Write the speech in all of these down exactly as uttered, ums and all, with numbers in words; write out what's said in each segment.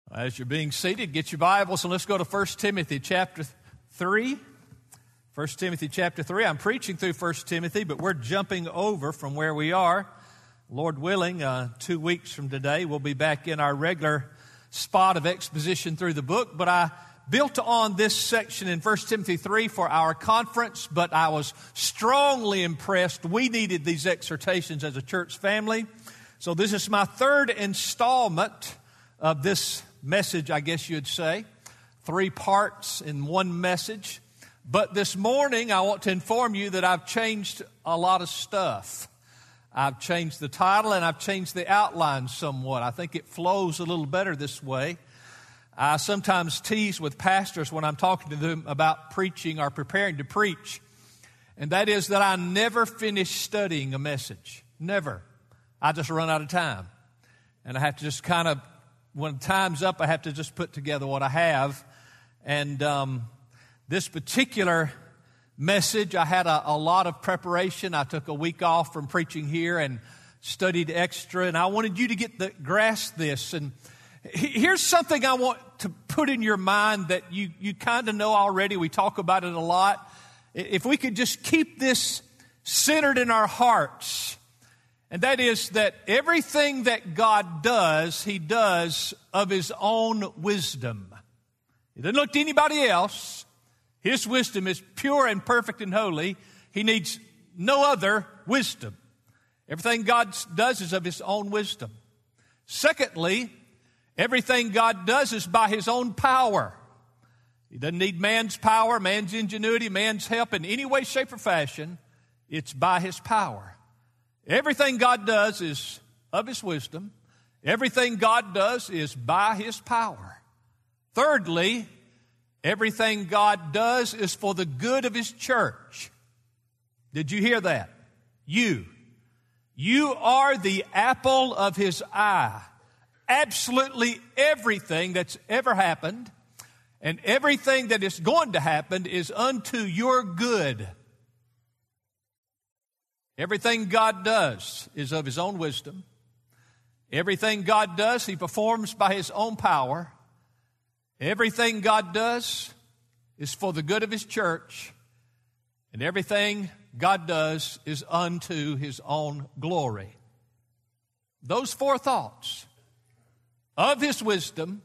As you're being seated, get your Bibles and let's go to First Timothy chapter three. First Timothy chapter three. I'm preaching through First Timothy, but we're jumping over from where we are. Lord willing, uh, two weeks from today, we'll be back in our regular spot of exposition through the book. But I built on this section in First Timothy three for our conference, but I was strongly impressed. We needed these exhortations as a church family. So this is my third installment of this message, I guess you'd say. Three parts in one message. But this morning, I want to inform you that I've changed a lot of stuff. I've changed the title and I've changed the outline somewhat. I think it flows a little better this way. I sometimes tease with pastors when I'm talking to them about preaching or preparing to preach. And that is that I never finish studying a message. Never. I just run out of time. And I have to just kind of, when time's up, I have to just put together what I have. And um, this particular message, I had a, a lot of preparation. I took a week off from preaching here and studied extra. And I wanted you to get the grasp this. And here's something I want to put in your mind that you, you kind of know already. We talk about it a lot. If we could just keep this centered in our hearts, and that is that everything that God does, He does of His own wisdom. He doesn't look to anybody else. His wisdom is pure and perfect and holy. He needs no other wisdom. Everything God does is of His own wisdom. Secondly, everything God does is by His own power. He doesn't need man's power, man's ingenuity, man's help in any way, shape, or fashion. It's by His power. Everything God does is of His wisdom. Everything God does is by His power. Thirdly, everything God does is for the good of His church. Did you hear that? You. You are the apple of His eye. Absolutely everything that's ever happened and everything that is going to happen is unto your good. Everything God does is of His own wisdom. Everything God does, He performs by His own power. Everything God does is for the good of His church. And everything God does is unto His own glory. Those four thoughts: of His wisdom,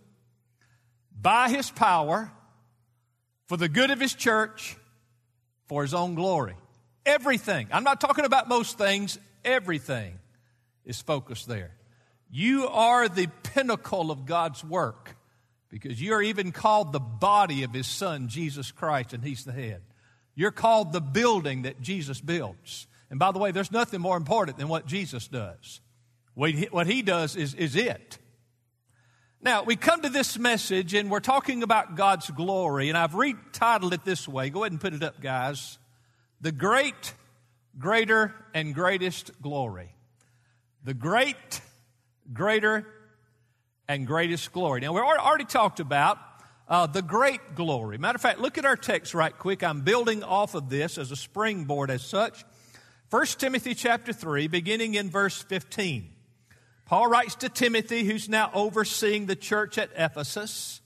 by His power, for the good of His church, for His own glory. Everything. I'm not talking about most things. Everything is focused there. You are the pinnacle of God's work because you are even called the body of His Son, Jesus Christ, and He's the head. You're called the building that Jesus builds. And by the way, there's nothing more important than what Jesus does. What He does is, is it. Now, we come to this message and we're talking about God's glory, and I've retitled it this way. Go ahead and put it up, guys. The great, greater, and greatest glory. The great, greater, and greatest glory. Now, we already talked about uh, the great glory. Matter of fact, look at our text right quick. I'm building off of this as a springboard as such. First Timothy chapter three, beginning in verse fifteen. Paul writes to Timothy, who's now overseeing the church at Ephesus.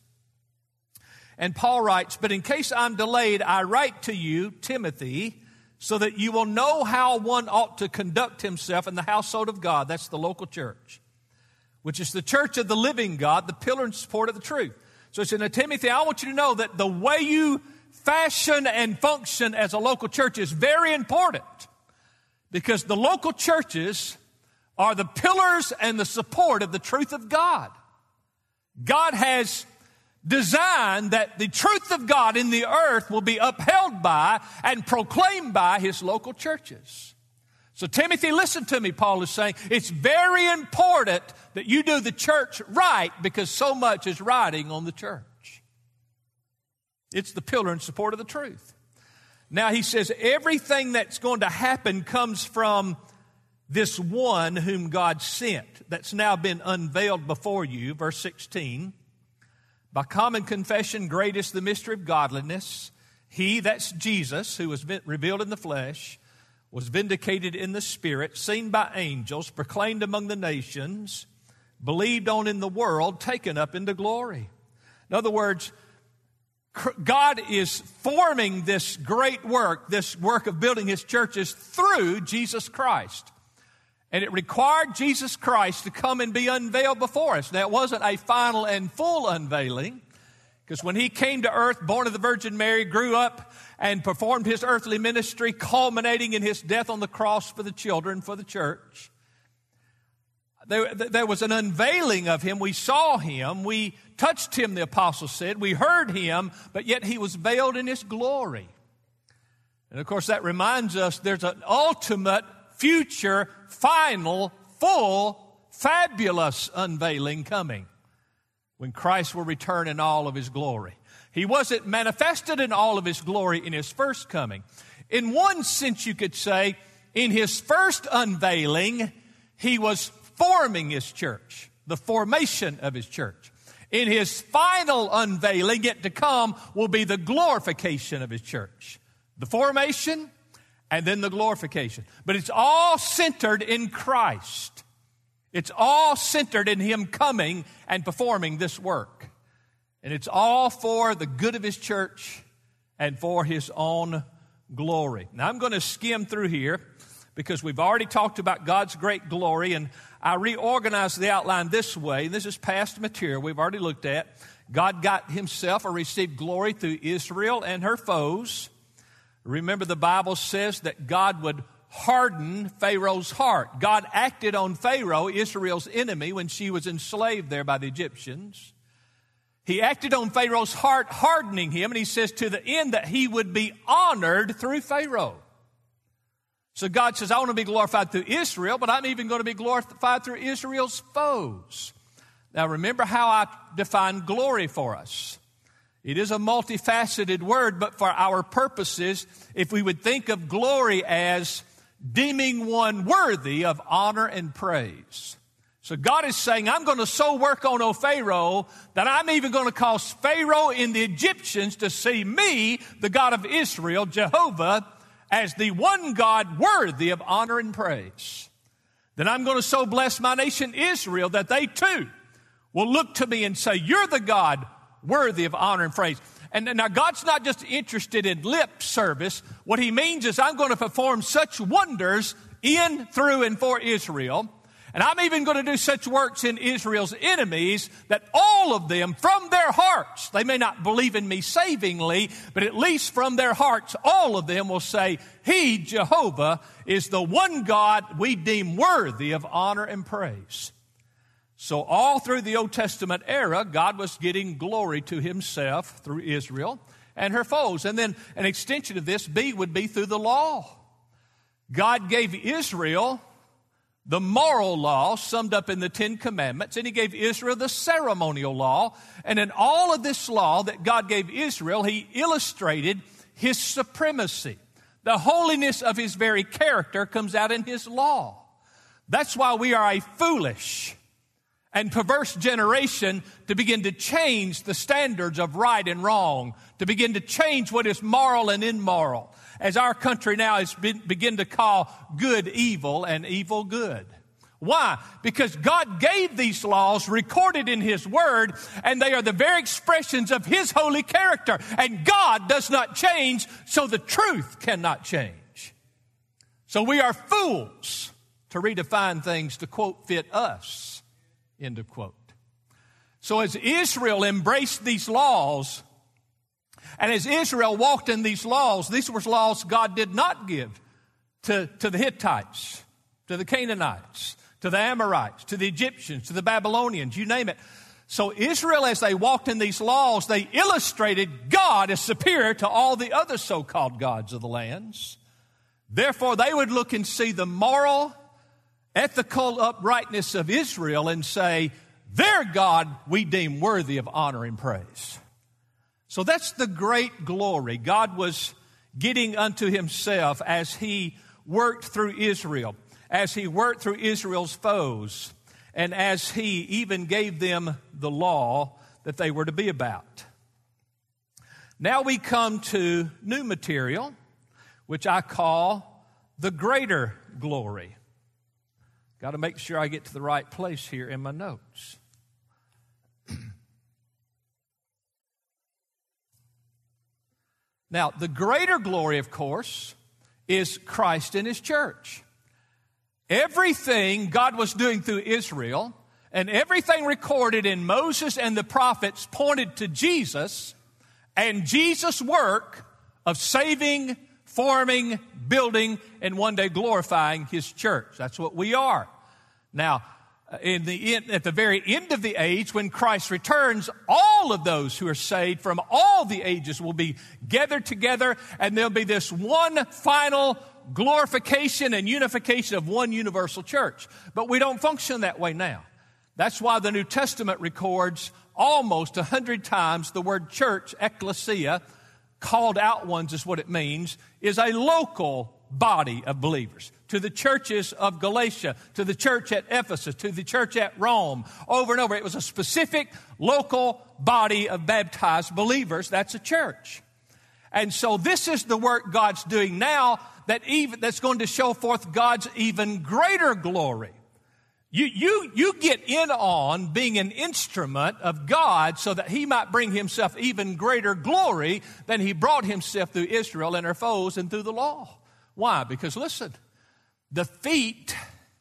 And Paul writes, "But in case I'm delayed, I write to you, Timothy, so that you will know how one ought to conduct himself in the household of God." That's the local church, which is the church of the living God, the pillar and support of the truth. So it's in Timothy, I want you to know that the way you fashion and function as a local church is very important, because the local churches are the pillars and the support of the truth of God. God has designed that the truth of God in the earth will be upheld by and proclaimed by His local churches. So Timothy, listen to me, Paul is saying. It's very important that you do the church right because so much is riding on the church. It's the pillar and support of the truth. Now he says everything that's going to happen comes from this one whom God sent, that's now been unveiled before you. Verse sixteen. By common confession, great is the mystery of godliness. He, that's Jesus, who was revealed in the flesh, was vindicated in the Spirit, seen by angels, proclaimed among the nations, believed on in the world, taken up into glory. In other words, God is forming this great work, this work of building His churches through Jesus Christ. And it required Jesus Christ to come and be unveiled before us. Now, it wasn't a final and full unveiling, because when He came to earth, born of the Virgin Mary, grew up and performed His earthly ministry, culminating in His death on the cross for the children, for the church, There, there was an unveiling of Him. We saw Him. We touched Him, the apostle said. We heard Him, but yet He was veiled in His glory. And of course, that reminds us there's an ultimate, future, final, full, fabulous unveiling coming when Christ will return in all of His glory. He wasn't manifested in all of His glory in His first coming. In one sense, you could say, in His first unveiling, He was forming His church, the formation of His church. In His final unveiling, yet to come, will be the glorification of His church. The formation and then the glorification. But it's all centered in Christ. It's all centered in Him coming and performing this work. And it's all for the good of His church and for His own glory. Now, I'm going to skim through here because we've already talked about God's great glory, and I reorganized the outline this way. This is past material we've already looked at. God got Himself or received glory through Israel and her foes. Remember, the Bible says that God would harden Pharaoh's heart. God acted on Pharaoh, Israel's enemy, when she was enslaved there by the Egyptians. He acted on Pharaoh's heart, hardening him, and He says to the end that he would be honored through Pharaoh. So God says, I want to be glorified through Israel, but I'm even going to be glorified through Israel's foes. Now, remember how I define glory for us. It is a multifaceted word, but for our purposes, if we would think of glory as deeming one worthy of honor and praise. So God is saying, I'm going to so work on, O Pharaoh, that I'm even going to cause Pharaoh and the Egyptians to see me, the God of Israel, Jehovah, as the one God worthy of honor and praise. Then I'm going to so bless my nation Israel that they too will look to me and say, you're the God worthy of honor and praise. And now God's not just interested in lip service. What He means is I'm going to perform such wonders in, through, and for Israel. And I'm even going to do such works in Israel's enemies that all of them, from their hearts, they may not believe in me savingly, but at least from their hearts, all of them will say, He, Jehovah, is the one God we deem worthy of honor and praise. So all through the Old Testament era, God was getting glory to Himself through Israel and her foes. And then an extension of this B would be through the law. God gave Israel the moral law summed up in the Ten Commandments, and He gave Israel the ceremonial law. And in all of this law that God gave Israel, He illustrated His supremacy. The holiness of His very character comes out in His law. That's why we are a foolish and perverse generation to begin to change the standards of right and wrong, to begin to change what is moral and immoral, as our country now has been, begin to call good evil and evil good. Why? Because God gave these laws recorded in His Word, and they are the very expressions of His holy character. And God does not change, so the truth cannot change. So we are fools to redefine things to, quote, fit us, end of quote. So as Israel embraced these laws, and as Israel walked in these laws, these were laws God did not give to, to the Hittites, to the Canaanites, to the Amorites, to the Egyptians, to the Babylonians, you name it. So Israel, as they walked in these laws, they illustrated God as superior to all the other so-called gods of the lands. Therefore, they would look and see the moral, ethical uprightness of Israel and say, their God we deem worthy of honor and praise. So that's the great glory God was getting unto Himself as He worked through Israel, as He worked through Israel's foes, and as He even gave them the law that they were to be about. Now we come to new material, which I call the greater glory. Got to make sure I get to the right place here in my notes. Now, the greater glory, of course, is Christ and His church. Everything God was doing through Israel and everything recorded in Moses and the prophets pointed to Jesus and Jesus' work of saving, forming, building, and one day glorifying His church. That's what we are. Now, in the end, at the very end of the age, when Christ returns, all of those who are saved from all the ages will be gathered together, and there'll be this one final glorification and unification of one universal church. But we don't function that way now. That's why the New Testament records almost a hundred times the word church, ecclesia, called out ones is what it means, is a local body of believers. To the churches of Galatia, to the church at Ephesus, to the church at Rome, over and over. It was a specific local body of baptized believers. That's a church. And so this is the work God's doing now that even that's going to show forth God's even greater glory. You, you, you get in on being an instrument of God so that He might bring Himself even greater glory than He brought Himself through Israel and her foes and through the law. Why? Because listen, the feat,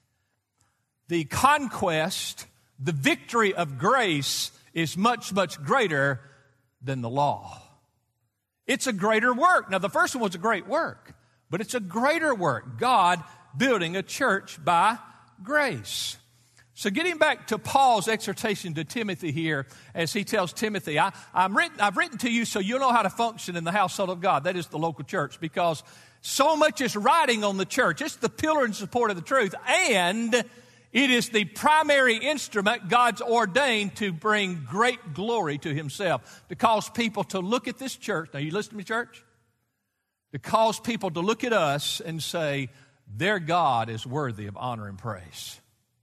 the conquest, the victory of grace is much, much greater than the law. It's a greater work. Now, the first one was a great work, but it's a greater work. God building a church by grace. So getting back to Paul's exhortation to Timothy here, as he tells Timothy, I, I'm written, I've written to you so you'll know how to function in the household of God. That is the local church, because so much is riding on the church. It's the pillar and support of the truth, and it is the primary instrument God's ordained to bring great glory to Himself, to cause people to look at this church. Now, you listen to me, church? To cause people to look at us and say, their God is worthy of honor and praise.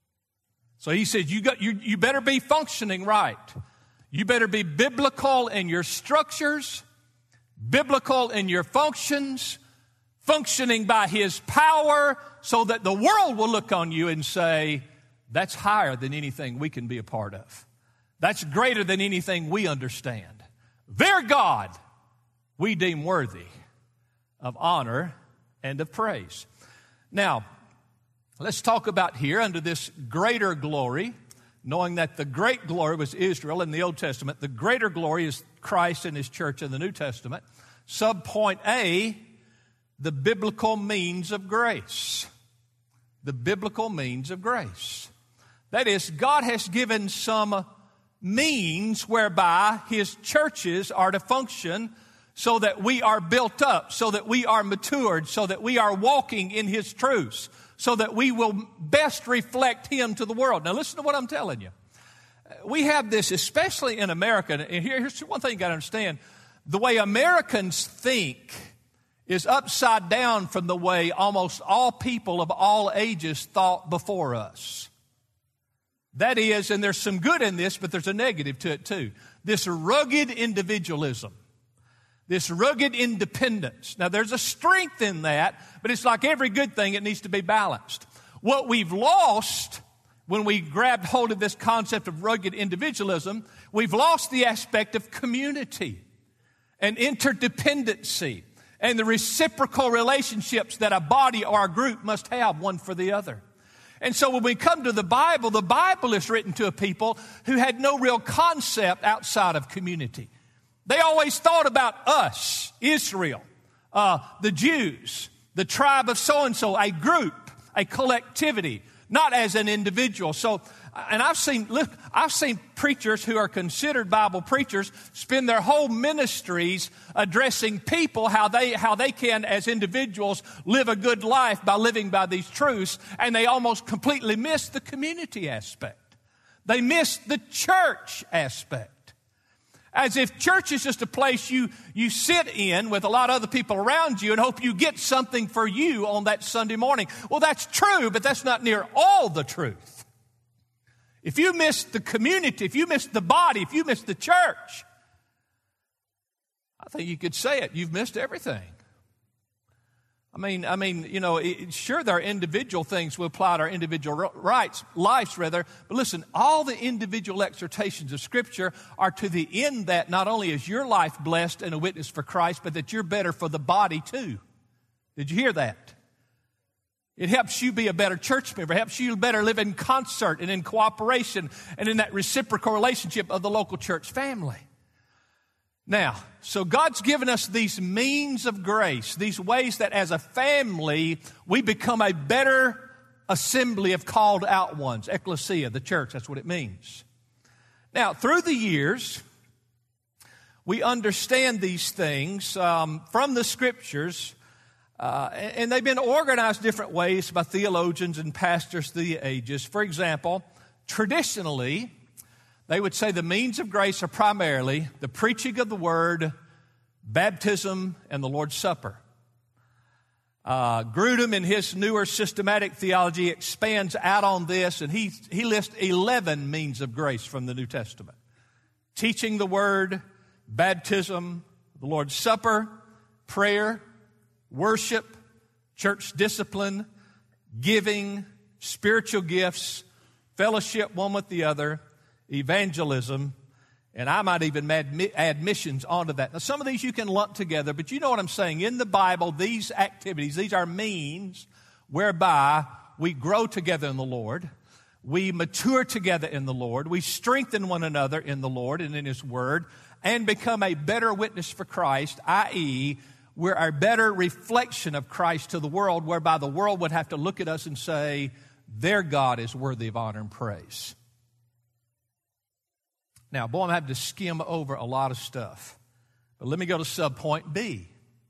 So he said, you, got, you, you better be functioning right. You better be biblical in your structures, biblical in your functions, functioning by His power so that the world will look on you and say, that's higher than anything we can be a part of. That's greater than anything we understand. Their God we deem worthy of honor and of praise. Now, let's talk about here under this greater glory, knowing that the great glory was Israel in the Old Testament. The greater glory is Christ and His church in the New Testament. Subpoint A, the biblical means of grace. The biblical means of grace. That is, God has given some means whereby His churches are to function so that we are built up, so that we are matured, so that we are walking in His truths, so that we will best reflect Him to the world. Now listen to what I'm telling you. We have this, especially in America, and here's one thing you got to understand. The way Americans think is upside down from the way almost all people of all ages thought before us. That is, and there's some good in this, but there's a negative to it too. This rugged individualism. This rugged independence. Now, there's a strength in that, but it's like every good thing, it needs to be balanced. What we've lost when we grabbed hold of this concept of rugged individualism, we've lost the aspect of community and interdependency and the reciprocal relationships that a body or a group must have one for the other. And so when we come to the Bible, the Bible is written to a people who had no real concept outside of community. They always thought about us, Israel, uh, the Jews, the tribe of so-and-so, a group, a collectivity, not as an individual. So, and I've seen, look, I've seen preachers who are considered Bible preachers spend their whole ministries addressing people, how they, how they can, as individuals, live a good life by living by these truths, and they almost completely miss the community aspect. They miss the church aspect. As if church is just a place you, you sit in with a lot of other people around you and hope you get something for you on that Sunday morning. Well, that's true, but that's not near all the truth. If you miss the community, if you miss the body, if you miss the church, I think you could say it, you've missed everything. I mean, I mean, you know, it, sure, there are individual things we apply to our individual rights, lives, rather. But listen, all the individual exhortations of Scripture are to the end that not only is your life blessed and a witness for Christ, but that you're better for the body too. Did you hear that? It helps you be a better church member. It helps you better live in concert and in cooperation and in that reciprocal relationship of the local church family. Now, so God's given us these means of grace, these ways that as a family, we become a better assembly of called out ones. Ecclesia, the church, that's what it means. Now, through the years, we understand these things um, from the Scriptures, uh, and they've been organized different ways by theologians and pastors through the ages. For example, traditionally, they would say the means of grace are primarily the preaching of the Word, baptism, and the Lord's Supper. Uh, Grudem, in his newer systematic theology, expands out on this, and he, he lists eleven means of grace from the New Testament. Teaching the Word, baptism, the Lord's Supper, prayer, worship, church discipline, giving, spiritual gifts, fellowship one with the other, evangelism, and I might even add, add missions onto that. Now, some of these you can lump together, but you know what I'm saying. In the Bible, these activities, these are means whereby we grow together in the Lord, we mature together in the Lord, we strengthen one another in the Lord and in His Word, and become a better witness for Christ, that is, we're a better reflection of Christ to the world, whereby the world would have to look at us and say, their God is worthy of honor and praise. Now, boy, I'm having to skim over a lot of stuff. But let me go to subpoint B.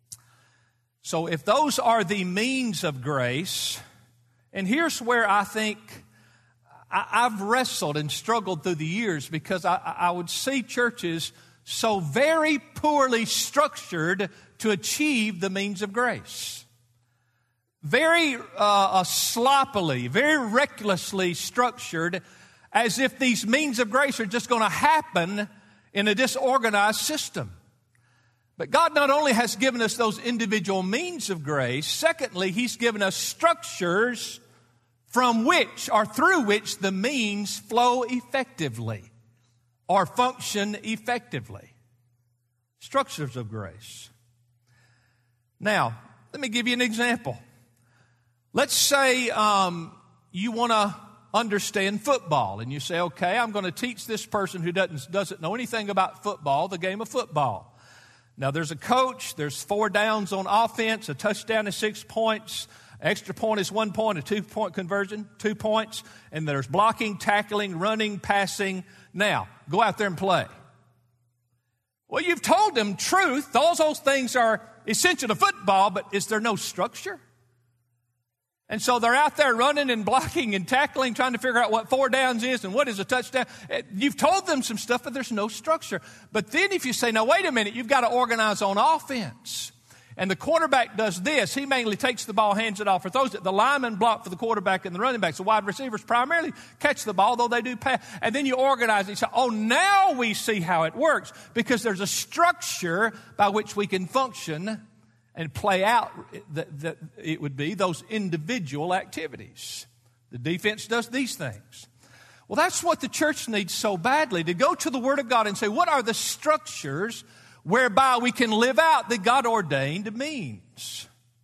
So if those are the means of grace, and here's where I think I, I've wrestled and struggled through the years, because I, I would see churches so very poorly structured to achieve the means of grace. Very uh, uh, sloppily, very recklessly structured, as if these means of grace are just going to happen in a disorganized system. But God not only has given us those individual means of grace, secondly, He's given us structures from which or through which the means flow effectively or function effectively. Structures of grace. Now, let me give you an example. Let's say um, you want to understand football, and you say, okay, I'm going to teach this person who doesn't, doesn't know anything about football the game of football. Now, there's a coach, there's four downs on offense, a touchdown is six points, extra point is one point, a two-point conversion, two points, and there's blocking, tackling, running, passing. Now, go out there and play. Well, you've told them truth. All those things are essential to football, but is there no structure? And so they're out there running and blocking and tackling, trying to figure out what four downs is and what is a touchdown. You've told them some stuff, but there's no structure. But then if you say, now, wait a minute, you've got to organize on offense. And the quarterback does this. He mainly takes the ball, hands it off, or throws it. The linemen block for the quarterback and the running backs. The wide receivers primarily catch the ball, though they do pass. And then you organize it. You say, oh, now we see how it works, because there's a structure by which we can function and play out that, that it would be those individual activities. The defense does these things. Well, that's what the church needs so badly, to go to the Word of God and say, what are the structures whereby we can live out the God-ordained means?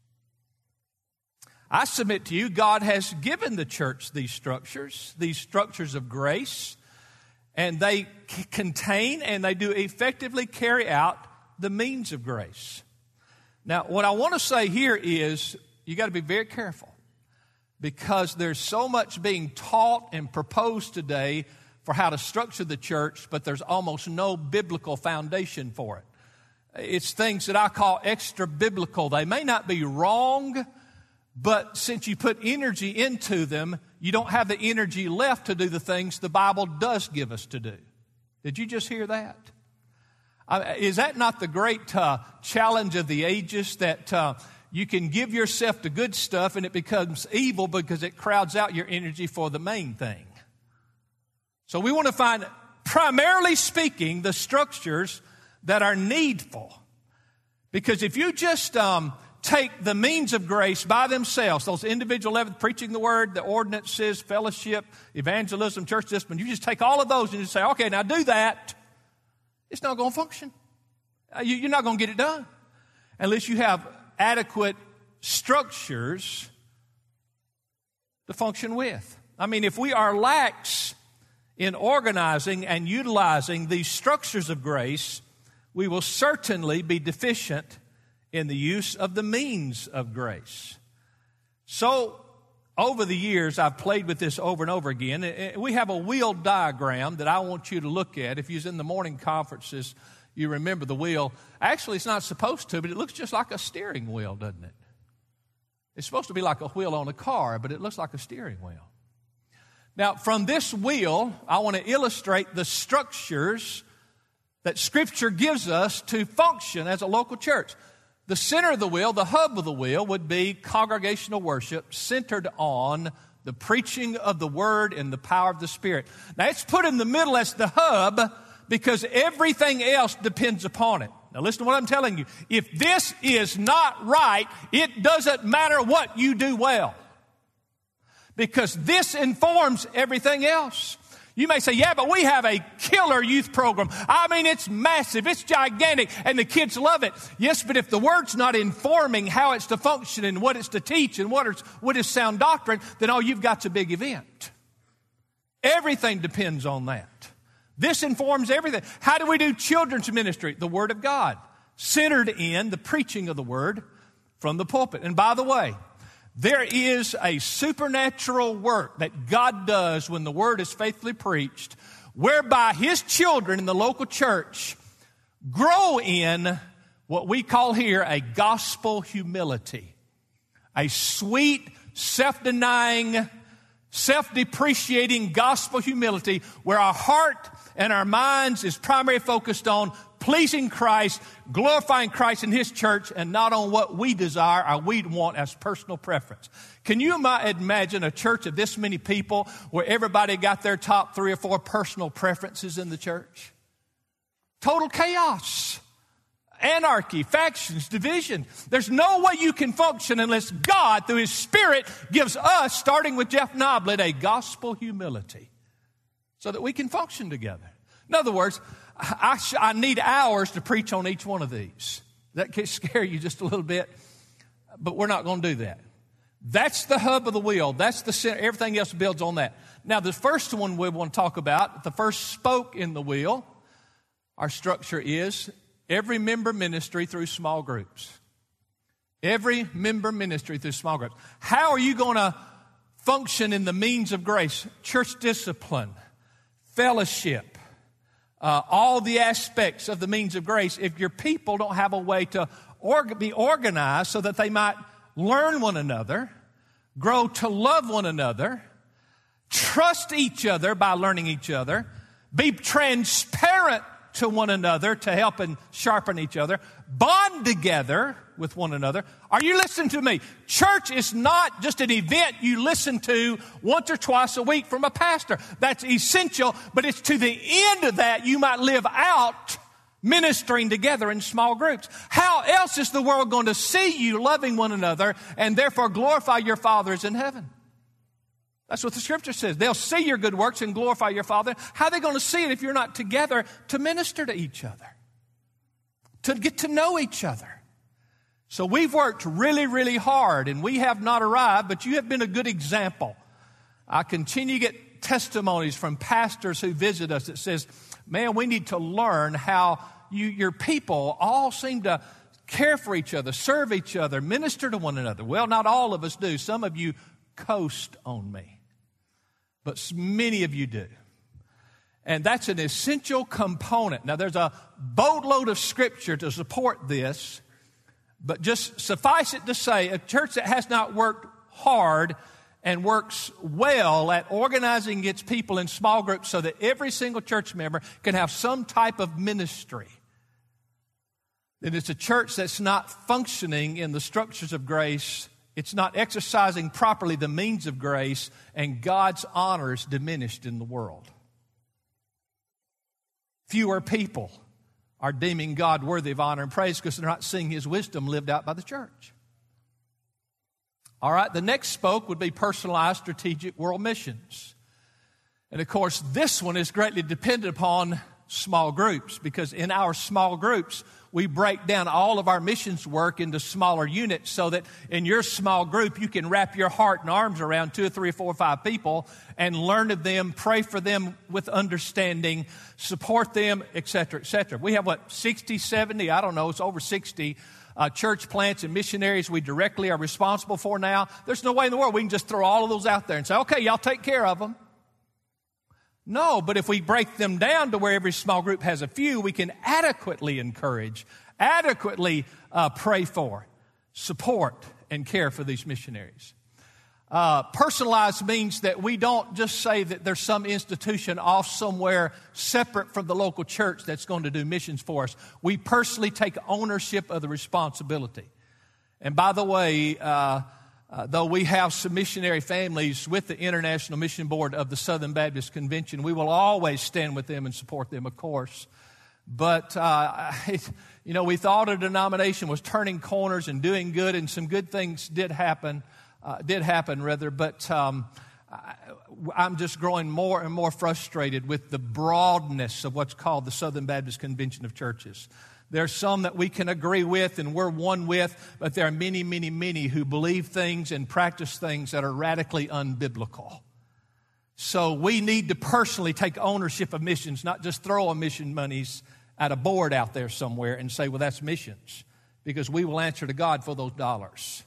I submit to you, God has given the church these structures, these structures of grace, and they c- contain and they do effectively carry out the means of grace. Now, what I want to say here is you got to be very careful, because there's so much being taught and proposed today for how to structure the church, but there's almost no biblical foundation for it. It's things that I call extra biblical. They may not be wrong, but since you put energy into them, you don't have the energy left to do the things the Bible does give us to do. Did you just hear that? Uh, is that not the great uh, challenge of the ages, that uh, you can give yourself to good stuff and it becomes evil because it crowds out your energy for the main thing? So we want to find, primarily speaking, the structures that are needful. Because if you just um, take the means of grace by themselves, those individual levels, preaching the word, the ordinances, fellowship, evangelism, church discipline, you just take all of those and you say, okay, now do that, it's not going to function. You're not going to get it done unless you have adequate structures to function with. I mean, if we are lax in organizing and utilizing these structures of grace, we will certainly be deficient in the use of the means of grace. So, over the years, I've played with this over and over again. We have a wheel diagram that I want you to look at. If you was in the morning conferences, you remember the wheel. Actually, it's not supposed to, but it looks just like a steering wheel, doesn't it? It's supposed to be like a wheel on a car, but it looks like a steering wheel. Now, from this wheel, I want to illustrate the structures that Scripture gives us to function as a local church. The center of the wheel, the hub of the wheel, would be congregational worship centered on the preaching of the Word and the power of the Spirit. Now, it's put in the middle as the hub because everything else depends upon it. Now, listen to what I'm telling you. If this is not right, it doesn't matter what you do well, because this informs everything else. You may say, yeah, but we have a killer youth program. I mean, it's massive, it's gigantic, and the kids love it. Yes, but if the Word's not informing how it's to function and what it's to teach and what is, what is sound doctrine, then all you've got's a big event. Everything depends on that. This informs everything. How do we do children's ministry? The Word of God, centered in the preaching of the Word from the pulpit. And by the way, there is a supernatural work that God does when the Word is faithfully preached, whereby His children in the local church grow in what we call here a gospel humility, a sweet, self-denying, self-depreciating gospel humility where our heart and our minds is primarily focused on pleasing Christ, glorifying Christ in His church, and not on what we desire or we want as personal preference. Can you imagine a church of this many people where everybody got their top three or four personal preferences in the church? Total chaos, anarchy, factions, division. There's no way you can function unless God, through His Spirit, gives us, starting with Jeff Noblet, a gospel humility so that we can function together. In other words, I, sh- I need hours to preach on each one of these. That can scare you just a little bit, but we're not going to do that. That's the hub of the wheel. That's the center. Everything else builds on that. Now, the first one we want to talk about, the first spoke in the wheel, our structure is every member ministry through small groups. Every member ministry through small groups. How are you going to function in the means of grace? Church discipline, fellowship. Uh, all the aspects of the means of grace, if your people don't have a way to org- be organized so that they might learn one another, grow to love one another, trust each other by learning each other, be transparent to one another to help and sharpen each other, bond together with one another. Are you listening to me? Church is not just an event you listen to once or twice a week from a pastor. That's essential, but it's to the end of that you might live out ministering together in small groups. How else is the world going to see you loving one another and therefore glorify your Father is in heaven? That's what the Scripture says. They'll see your good works and glorify your Father. How are they going to see it if you're not together to minister to each other, to get to know each other? So we've worked really, really hard, and we have not arrived, but you have been a good example. I continue to get testimonies from pastors who visit us that says, man, we need to learn how you, your people all seem to care for each other, serve each other, minister to one another. Well, not all of us do. Some of you coast on me, but many of you do. And that's an essential component. Now, there's a boatload of Scripture to support this, but just suffice it to say, a church that has not worked hard and works well at organizing its people in small groups so that every single church member can have some type of ministry, then it's a church that's not functioning in the structures of grace. It's not exercising properly the means of grace, and God's honor is diminished in the world. Fewer people are deeming God worthy of honor and praise because they're not seeing His wisdom lived out by the church. All right, the next spoke would be personalized strategic world missions. And of course, this one is greatly dependent upon small groups, because in our small groups, we break down all of our missions work into smaller units so that in your small group, you can wrap your heart and arms around two or three or four or five people and learn of them, pray for them with understanding, support them, et cetera, et cetera. We have, what, sixty, seventy, I don't know, it's over sixty uh, church plants and missionaries we directly are responsible for now. There's no way in the world we can just throw all of those out there and say, okay, y'all take care of them. No, but if we break them down to where every small group has a few, we can adequately encourage, adequately uh, pray for, support, and care for these missionaries. Uh, personalized means that we don't just say that there's some institution off somewhere separate from the local church that's going to do missions for us. We personally take ownership of the responsibility. And by the way, uh, Uh, though we have some missionary families with the International Mission Board of the Southern Baptist Convention, we will always stand with them and support them, of course. But, uh, it, you know, we thought a denomination was turning corners and doing good, and some good things did happen, uh, did happen, rather. But um, I, I'm just growing more and more frustrated with the broadness of what's called the Southern Baptist Convention of Churches. There's some that we can agree with and we're one with, but there are many, many, many who believe things and practice things that are radically unbiblical. So we need to personally take ownership of missions, not just throw our mission monies at a board out there somewhere and say, well, that's missions, because we will answer to God for those dollars.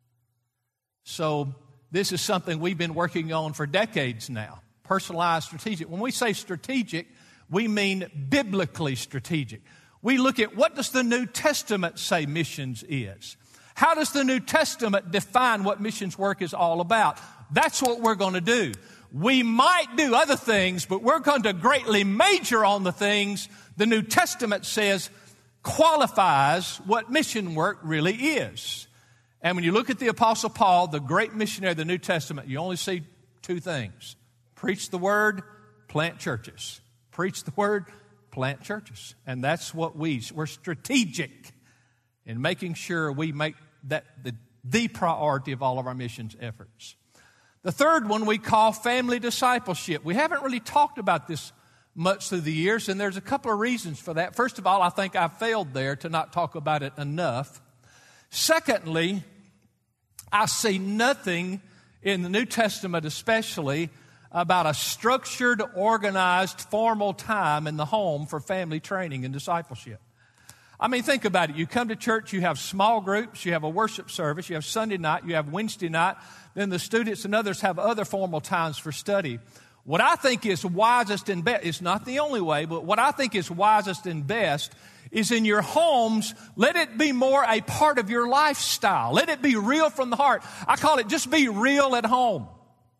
So this is something we've been working on for decades now, personalized strategic. When we say strategic, we mean biblically strategic. We look at, what does the New Testament say missions is? How does the New Testament define what missions work is all about? That's what we're going to do. We might do other things, but we're going to greatly major on the things the New Testament says qualifies what mission work really is. And when you look at the Apostle Paul, the great missionary of the New Testament, you only see two things. Preach the word, plant churches. Preach the word, plant churches. And that's what we, we're strategic in making sure we make that the, the priority of all of our missions efforts. The third one we call family discipleship. We haven't really talked about this much through the years, and there's a couple of reasons for that. First of all, I think I failed there to not talk about it enough. Secondly, I see nothing in the New Testament especially about a structured, organized, formal time in the home for family training and discipleship. I mean, think about it. You come to church, you have small groups, you have a worship service, you have Sunday night, you have Wednesday night, then the students and others have other formal times for study. What I think is wisest and best, it's not the only way, but what I think is wisest and best is in your homes, let it be more a part of your lifestyle. Let it be real from the heart. I call it just be real at home.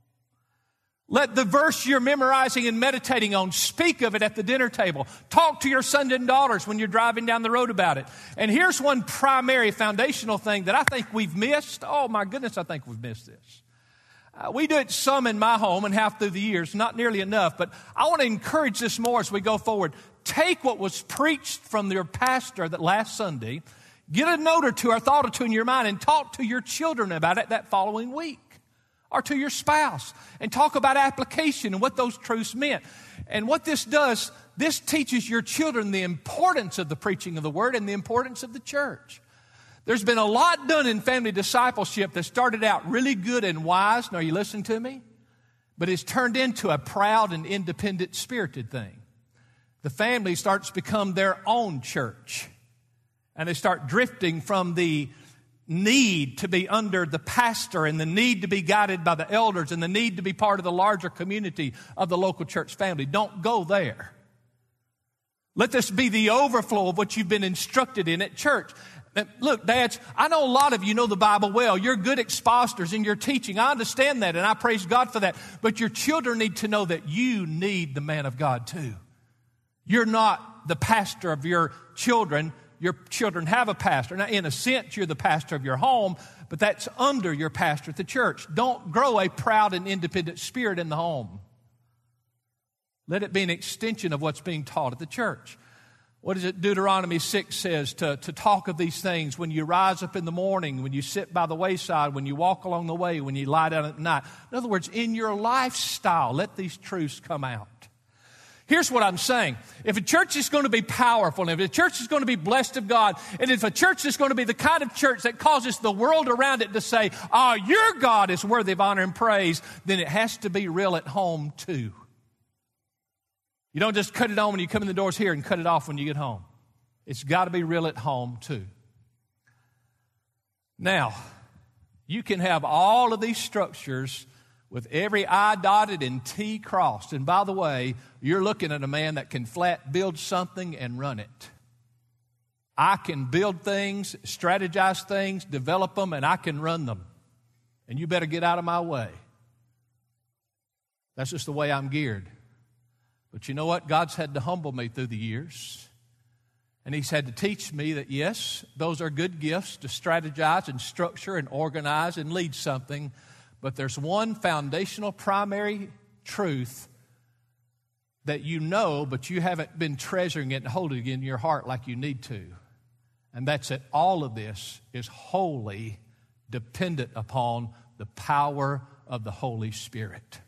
Let the verse you're memorizing and meditating on, speak of it at the dinner table. Talk to your sons and daughters when you're driving down the road about it. And here's one primary foundational thing that I think we've missed. Oh, my goodness, I think we've missed this. Uh, we do it some in my home and half through the years, not nearly enough, but I want to encourage this more as we go forward. Take what was preached from your pastor that last Sunday, get a note or two or thought or two in your mind, and talk to your children about it that following week. Or to your spouse, and talk about application and what those truths meant. And what this does, this teaches your children the importance of the preaching of the word and the importance of the church. There's been a lot done in family discipleship that started out really good and wise. Now, are you listening to me? But it's turned into a proud and independent spirited thing. The family starts to become their own church. And they start drifting from the need to be under the pastor and the need to be guided by the elders and the need to be part of the larger community of the local church family. Don't go there. Let this be the overflow of what you've been instructed in at church. Look, dads, I know a lot of you know the Bible well. You're good expositors in your teaching. I understand that, and I praise God for that. But your children need to know that you need the man of God too. You're not the pastor of your children. Your children have a pastor. Now, in a sense, you're the pastor of your home, but that's under your pastor at the church. Don't grow a proud and independent spirit in the home. Let it be an extension of what's being taught at the church. What is it Deuteronomy six says? To, to talk of these things when you rise up in the morning, when you sit by the wayside, when you walk along the way, when you lie down at night. In other words, in your lifestyle, let these truths come out. Here's what I'm saying. If a church is going to be powerful, and if a church is going to be blessed of God, and if a church is going to be the kind of church that causes the world around it to say, oh, your God is worthy of honor and praise, then it has to be real at home too. You don't just cut it on when you come in the doors here and cut it off when you get home. It's got to be real at home too. Now, you can have all of these structures with every I dotted and T crossed. And by the way, you're looking at a man that can flat build something and run it. I can build things, strategize things, develop them, and I can run them. And you better get out of my way. That's just the way I'm geared. But you know what? God's had to humble me through the years. And He's had to teach me that, yes, those are good gifts to strategize and structure and organize and lead something. But there's one foundational primary truth that you know, but you haven't been treasuring it and holding it in your heart like you need to. And that's that all of this is wholly dependent upon the power of the Holy Spirit.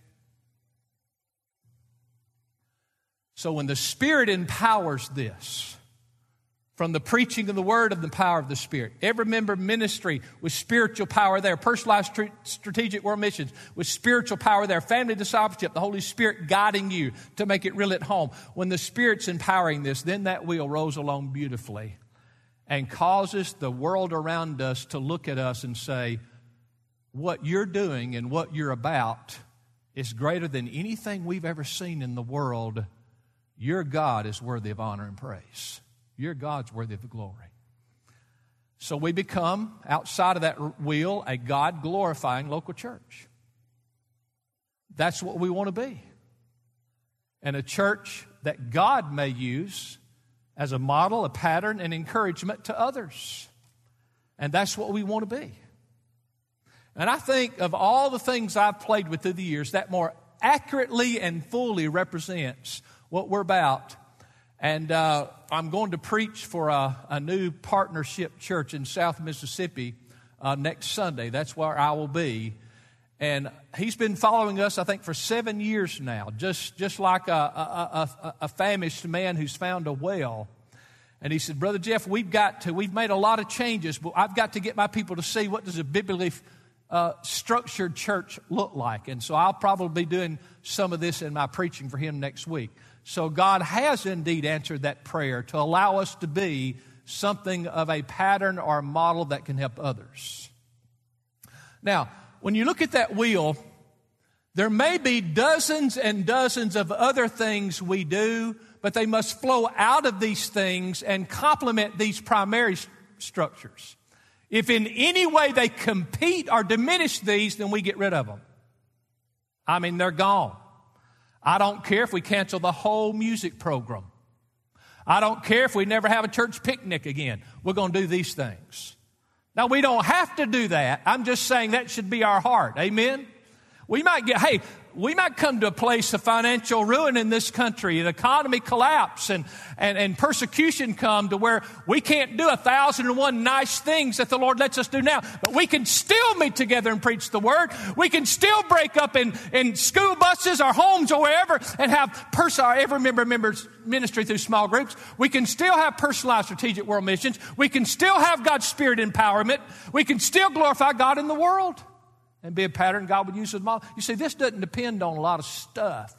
So when the Spirit empowers this, from the preaching of the Word of the power of the Spirit, every member ministry with spiritual power there, personalized strategic world missions with spiritual power there, family discipleship, the Holy Spirit guiding you to make it real at home. When the Spirit's empowering this, then that wheel rolls along beautifully and causes the world around us to look at us and say, what you're doing and what you're about is greater than anything we've ever seen in the world. Your God is worthy of honor and praise. Your God's worthy of the glory. So we become, outside of that wheel, a God-glorifying local church. That's what we want to be. And a church that God may use as a model, a pattern, and encouragement to others. And that's what we want to be. And I think of all the things I've played with through the years, that more accurately and fully represents what we're about. And uh, I'm going to preach for a, a new partnership church in South Mississippi uh, next Sunday. That's where I will be. And he's been following us, I think, for seven years now, just, just like a, a, a, a famished man who's found a well. And he said, Brother Jeff, we've got to, we've made a lot of changes, but I've got to get my people to see what does a biblically uh, structured church look like. And so I'll probably be doing some of this in my preaching for him next week. So God has indeed answered that prayer to allow us to be something of a pattern or a model that can help others. Now, when you look at that wheel, there may be dozens and dozens of other things we do, but they must flow out of these things and complement these primary st- structures. If in any way they compete or diminish these, then we get rid of them. I mean, they're gone. I don't care if we cancel the whole music program. I don't care if we never have a church picnic again. We're going to do these things. Now, we don't have to do that. I'm just saying that should be our heart. Amen? We might get, hey, we might come to a place of financial ruin in this country, an economy collapse, and, and, and persecution come to where we can't do a thousand and one nice things that the Lord lets us do now. But we can still meet together and preach the Word. We can still break up in, in school buses or homes or wherever and have pers- or every member members ministry through small groups. We can still have personalized strategic world missions. We can still have God's Spirit empowerment. We can still glorify God in the world and be a pattern God would use as a model. You see, this doesn't depend on a lot of stuff.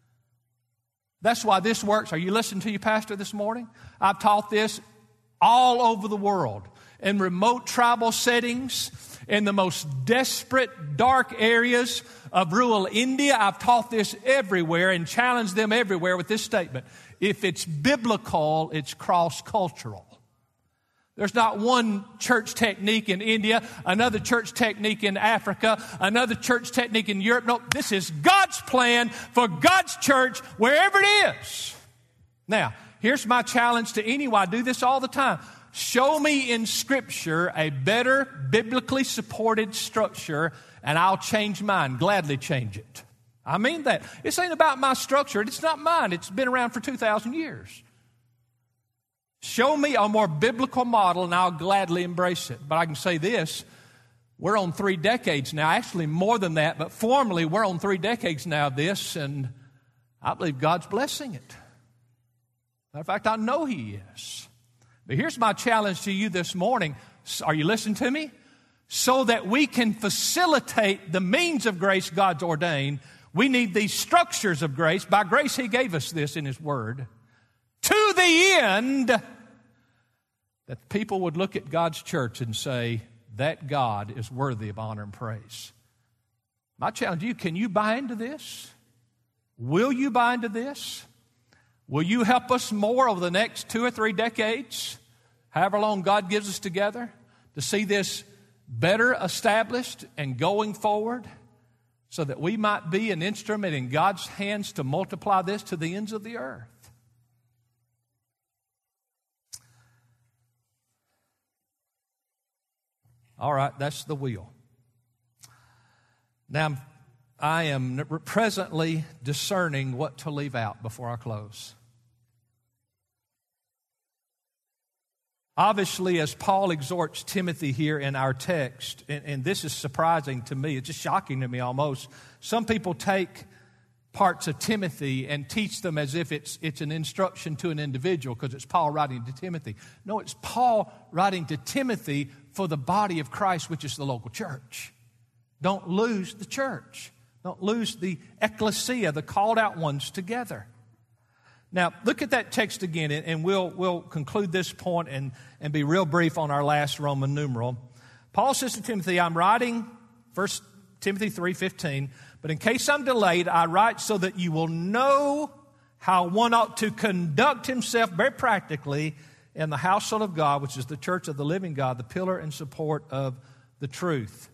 That's why this works. Are you listening to your pastor this morning? I've taught this all over the world, in remote tribal settings, in the most desperate, dark areas of rural India. I've taught this everywhere and challenged them everywhere with this statement. If it's biblical, it's cross-cultural. There's not one church technique in India, another church technique in Africa, another church technique in Europe. No, this is God's plan for God's church wherever it is. Now, here's my challenge to anyone. I do this all the time. Show me in Scripture a better biblically supported structure, and I'll change mine, gladly change it. I mean that. This ain't about my structure. It's not mine. It's been around for two thousand years. Show me a more biblical model and I'll gladly embrace it. But I can say this, we're on three decades now, actually more than that, but formally we're on three decades now of this, and I believe God's blessing it. Matter of fact, I know He is. But here's my challenge to you this morning. Are you listening to me? So that we can facilitate the means of grace God's ordained, we need these structures of grace. By grace, He gave us this in His Word. To the end that people would look at God's church and say, that God is worthy of honor and praise. My challenge to you, can you buy into this? Will you buy into this? Will you help us more over the next two or three decades, however long God gives us together, to see this better established and going forward so that we might be an instrument in God's hands to multiply this to the ends of the earth? All right, that's the will. Now, I am presently discerning what to leave out before I close. Obviously, as Paul exhorts Timothy here in our text, and, and this is surprising to me, it's just shocking to me almost, some people take parts of Timothy and teach them as if it's, it's an instruction to an individual because it's Paul writing to Timothy. No, it's Paul writing to Timothy for the body of Christ, which is the local church. Don't lose the church. Don't lose the ecclesia, the called out ones together. Now, look at that text again, and we'll, we'll conclude this point and, and be real brief on our last Roman numeral. Paul says to Timothy, I'm writing, First Timothy three fifteen, but in case I'm delayed, I write so that you will know how one ought to conduct himself very practically in the household of God, which is the church of the living God, the pillar and support of the truth.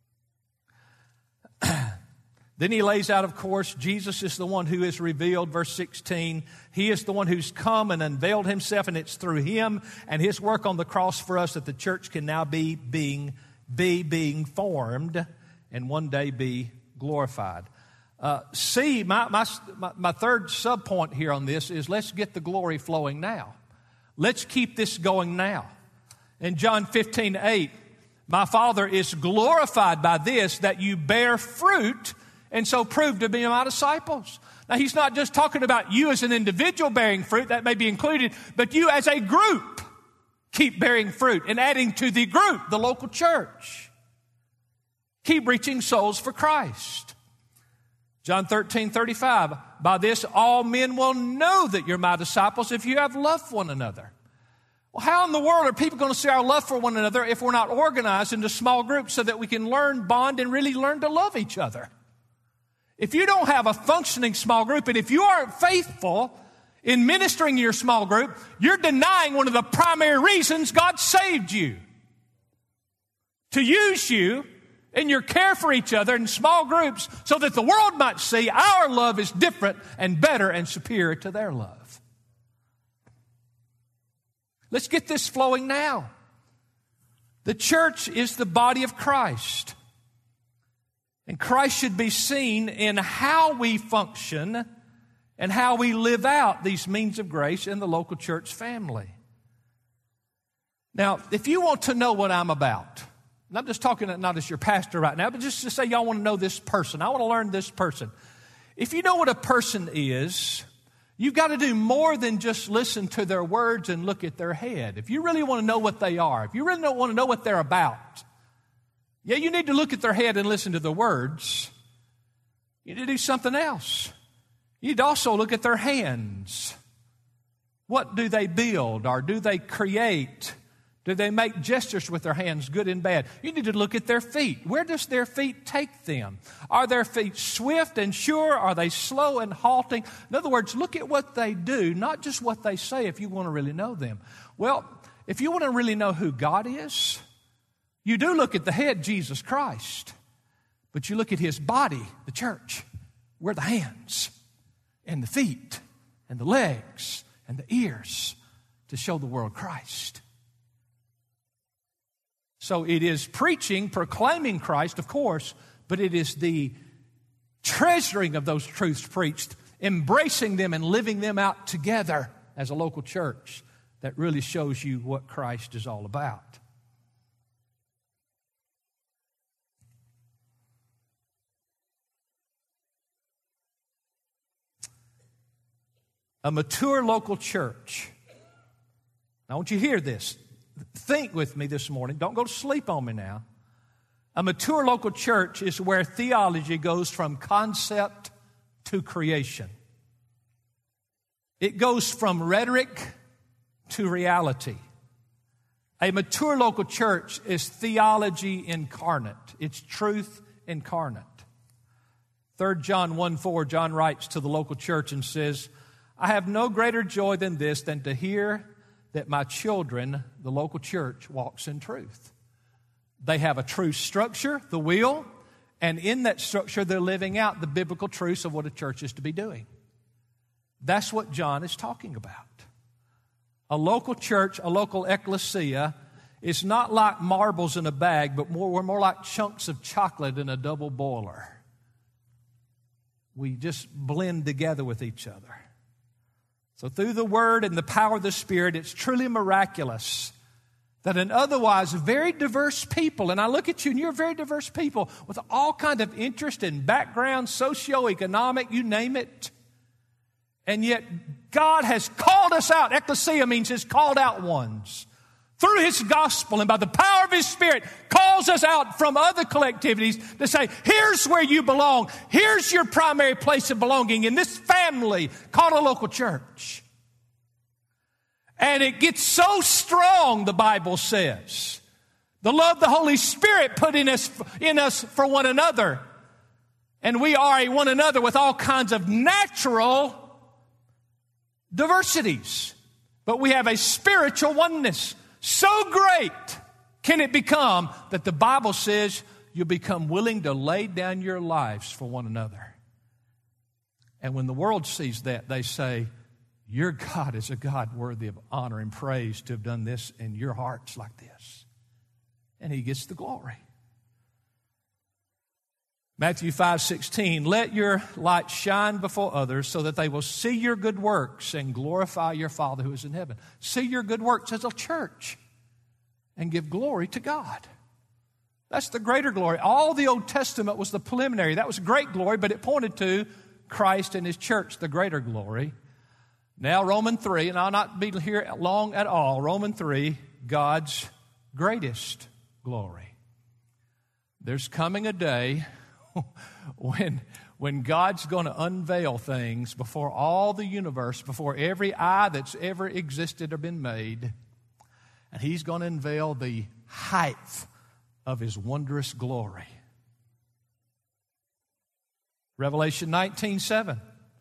Then he lays out, of course, Jesus is the one who is revealed, verse sixteen. He is the one who's come and unveiled himself, and it's through him and his work on the cross for us that the church can now be being, be being formed and one day be glorified. Uh, see, my, my, my third subpoint here on this is let's get the glory flowing now. Let's keep this going now. In John fifteen eight, my Father is glorified by this, that you bear fruit and so prove to be my disciples. Now, he's not just talking about you as an individual bearing fruit, that may be included, but you as a group keep bearing fruit and adding to the group, the local church. Keep reaching souls for Christ. John thirteen thirty-five, by this all men will know that you're my disciples if you have love for one another. Well, how in the world are people going to see our love for one another if we're not organized into small groups so that we can learn, bond, and really learn to love each other? If you don't have a functioning small group, and if you aren't faithful in ministering to your small group, you're denying one of the primary reasons God saved you. To use you in your care for each other in small groups so that the world might see our love is different and better and superior to their love. Let's get this flowing now. The church is the body of Christ. And Christ should be seen in how we function and how we live out these means of grace in the local church family. Now, if you want to know what I'm about, and I'm just talking not as your pastor right now, but just to say y'all want to know this person. I want to learn this person. If you know what a person is, you've got to do more than just listen to their words and look at their head. If you really want to know what they are, if you really don't want to know what they're about, yeah, you need to look at their head and listen to the words. You need to do something else. You need to also look at their hands. What do they build or do they create? Do they make gestures with their hands, good and bad? You need to look at their feet. Where does their feet take them? Are their feet swift and sure? Are they slow and halting? In other words, look at what they do, not just what they say if you want to really know them. Well, if you want to really know who God is, you do look at the head, Jesus Christ, but you look at his body, the church. We're the hands and the feet and the legs and the ears to show the world Christ. So it is preaching, proclaiming Christ, of course, but it is the treasuring of those truths preached, embracing them and living them out together as a local church that really shows you what Christ is all about. A mature local church. Now, I want you to hear this. Think with me this morning. Don't go to sleep on me now. A mature local church is where theology goes from concept to creation. It goes from rhetoric to reality. A mature local church is theology incarnate. It's truth incarnate. Third John one four, John writes to the local church and says, I have no greater joy than this, than to hear that my children, the local church, walks in truth. They have a true structure, the will, and in that structure they're living out the biblical truths of what a church is to be doing. That's what John is talking about. A local church, a local ecclesia, is not like marbles in a bag, but more, we're more like chunks of chocolate in a double boiler. We just blend together with each other. So through the Word and the power of the Spirit, it's truly miraculous that an otherwise very diverse people, and I look at you and you're very diverse people with all kinds of interest and background, socioeconomic, you name it. And yet God has called us out. Ecclesia means His called out ones. Through His gospel and by the power of His Spirit, calls us out from other collectivities to say, here's where you belong. Here's your primary place of belonging in this family called a local church. And it gets so strong, the Bible says. The love the Holy Spirit put in us, in us for one another. And we are a one another with all kinds of natural diversities. But we have a spiritual oneness. So great can it become that the Bible says you become willing to lay down your lives for one another. And when the world sees that, they say, your God is a God worthy of honor and praise to have done this in your hearts like this. And He gets the glory. Matthew five sixteen, let your light shine before others so that they will see your good works and glorify your Father who is in heaven. See your good works as a church and give glory to God. That's the greater glory. All the Old Testament was the preliminary. That was great glory, but it pointed to Christ and His church, the greater glory. Now Romans three, and I'll not be here long at all, Romans three, God's greatest glory. There's coming a day when, when God's going to unveil things before all the universe, before every eye that's ever existed or been made, and He's going to unveil the height of His wondrous glory. Revelation nineteen seven.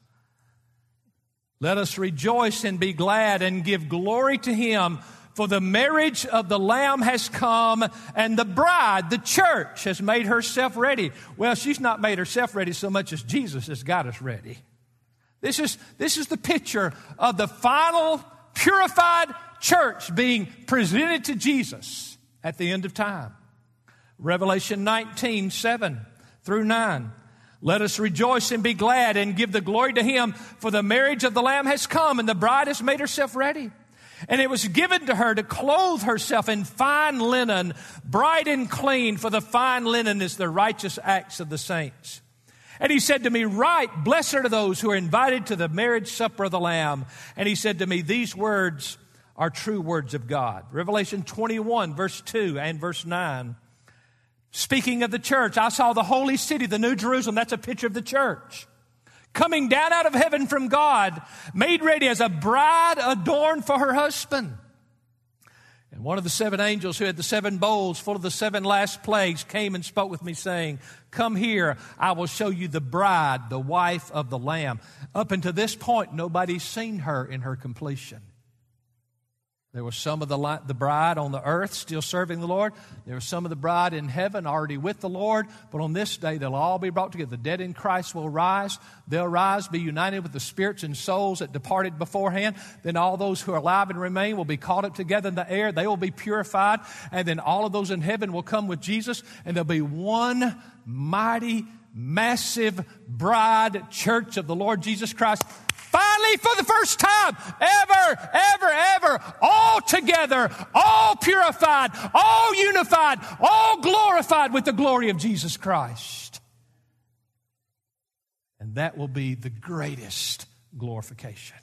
Let us rejoice and be glad and give glory to Him, for the marriage of the Lamb has come, and the bride, the church, has made herself ready. Well, she's not made herself ready so much as Jesus has got us ready. This is, this is the picture of the final purified church being presented to Jesus at the end of time. Revelation nineteen seven through nine. Let us rejoice and be glad and give the glory to Him, for the marriage of the Lamb has come, and the bride has made herself ready. And it was given to her to clothe herself in fine linen, bright and clean, for the fine linen is the righteous acts of the saints. And He said to me, write, blessed are those who are invited to the marriage supper of the Lamb. And He said to me, these words are true words of God. Revelation twenty-one, verse two and verse nine. Speaking of the church, I saw the holy city, the New Jerusalem. That's a picture of the church. Coming down out of heaven from God, made ready as a bride adorned for her husband. And one of the seven angels who had the seven bowls full of the seven last plagues came and spoke with me, saying, come here, I will show you the bride, the wife of the Lamb. Up until this point, nobody's seen her in her completion. There was some of the, the bride on the earth still serving the Lord. There was some of the bride in heaven already with the Lord. But on this day, they'll all be brought together. The dead in Christ will rise. They'll rise, be united with the spirits and souls that departed beforehand. Then all those who are alive and remain will be caught up together in the air. They will be purified. And then all of those in heaven will come with Jesus. And there'll be one mighty, massive bride church of the Lord Jesus Christ. finally, for the first time, ever, ever, ever, all together, all purified, all unified, all glorified with the glory of Jesus Christ. And that will be the greatest glorification.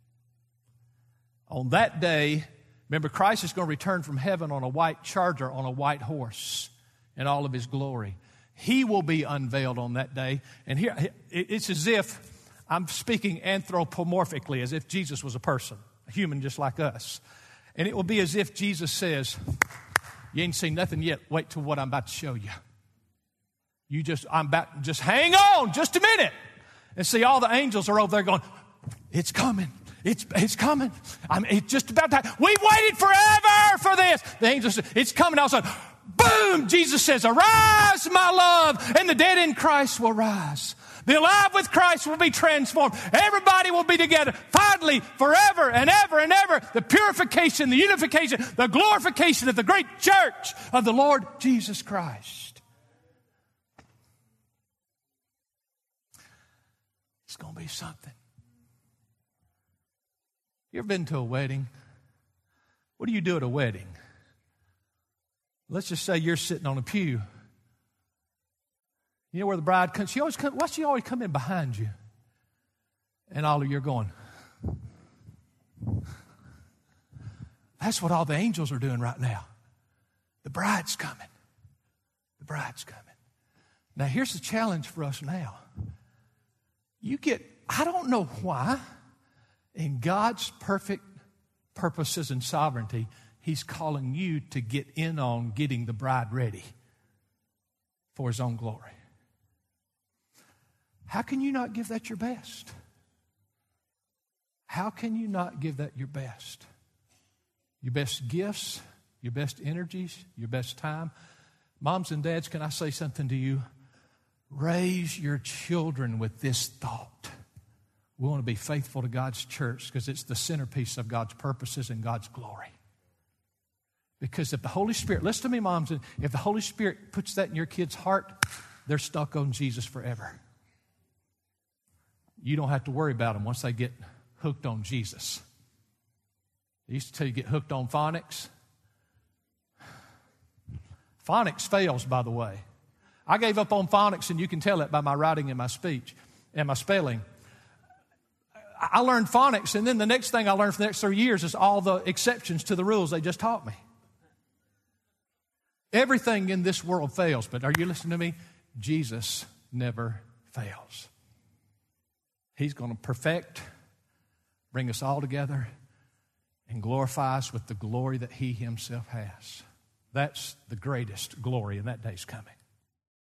On that day, remember, Christ is going to return from heaven on a white charger, on a white horse, in all of his glory. He will be unveiled on that day. And here, it's as if I'm speaking anthropomorphically, as if Jesus was a person, a human just like us. And it will be as if Jesus says, you ain't seen nothing yet. Wait till what I'm about to show you. You just, I'm about, just hang on just a minute. And see, all the angels are over there going, it's coming. It's, it's coming. I'm, it's just about time. We've waited forever for this. The angels said, it's coming. All of a sudden, boom, Jesus says, arise, my love, and the dead in Christ will rise. The alive with Christ will be transformed. Everybody will be together. Finally, forever and ever and ever, the purification, the unification, the glorification of the great church of the Lord Jesus Christ. It's going to be something. You ever been to a wedding? What do you do at a wedding? Let's just say you're sitting on a pew. You know where the bride comes? She always come, why does she always come in behind you? And all of you are going. That's what all the angels are doing right now. The bride's coming. The bride's coming. Now here's the challenge for us now. You get, I don't know why, in God's perfect purposes and sovereignty, He's calling you to get in on getting the bride ready for His own glory. How can you not give that your best? How can you not give that your best? Your best gifts, your best energies, your best time. Moms and dads, can I say something to you? Raise your children with this thought. We want to be faithful to God's church because it's the centerpiece of God's purposes and God's glory. Because if the Holy Spirit, listen to me, moms, if the Holy Spirit puts that in your kid's heart, they're stuck on Jesus forever. You don't have to worry about them once they get hooked on Jesus. They used to tell you get hooked on phonics. Phonics fails, by the way. I gave up on phonics, and you can tell it by my writing and my speech and my spelling. I learned phonics, and then the next thing I learned for the next three years is all the exceptions to the rules they just taught me. Everything in this world fails, but are you listening to me? Jesus never fails. He's going to perfect, bring us all together, and glorify us with the glory that He Himself has. That's the greatest glory, and that day's coming.